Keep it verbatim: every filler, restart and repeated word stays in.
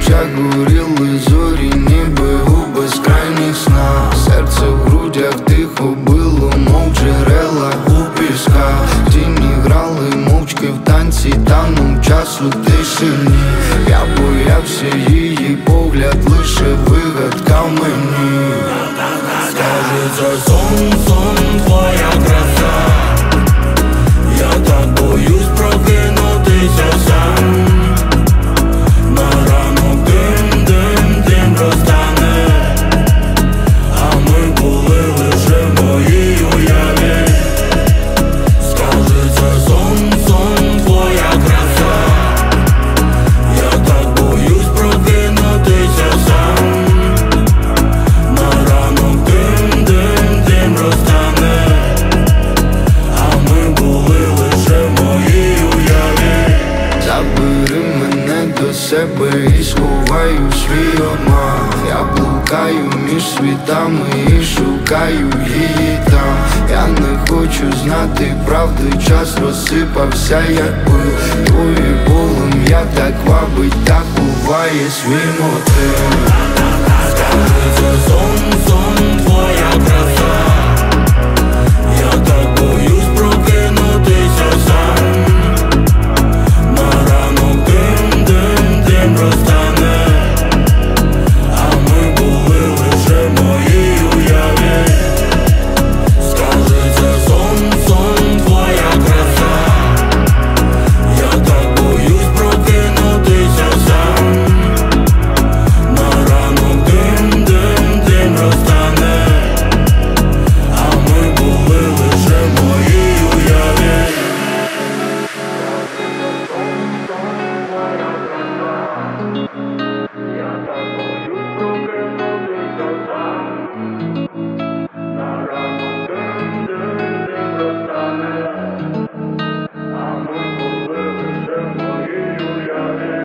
очах горіли зорі, ніби у безкрайніх снах. Серце в грудях тихо било, мов джерела у пісках. Тіні грали мовчки в танці, танув час у тишині. Я боявся її погляд, лише вигадка в мені. Скажи, це сон, сон, твоя краса. Я так боюсь прокинутися сам. На ранок дим, дим, дим розтане, а ми були лише в моїй уяві. Скажи, це сон, сон, твоя краса. Я так боюсь прокинутися сам. На ранок дим, дим, дим розтане, а ми були лише в моїй уяві. Забери мене до себе і сховай у свій обман. Я блукаю між світами і шукаю її там. Я не хочу знати правди, час розсипався як пил. Твоє полум'я так вабить, так буває свій мотив. Скажи, це сон, сон,